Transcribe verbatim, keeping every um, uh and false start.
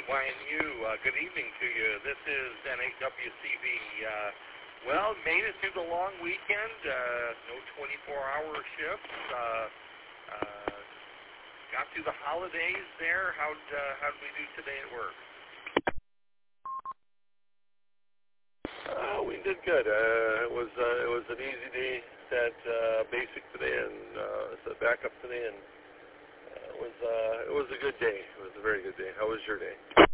Y N U. Uh, good evening to you. This is N H W C V. Uh, well, made it through the long weekend. Uh, no twenty-four hour shifts. Uh, uh, got through the holidays there. How'd, uh, how'd we do today at work? Uh, we did good. Uh, it was uh, it was an easy day. Set uh, basic today and uh, set backup today, and uh, it was uh, it was a good day. It was a very good day. How was your day?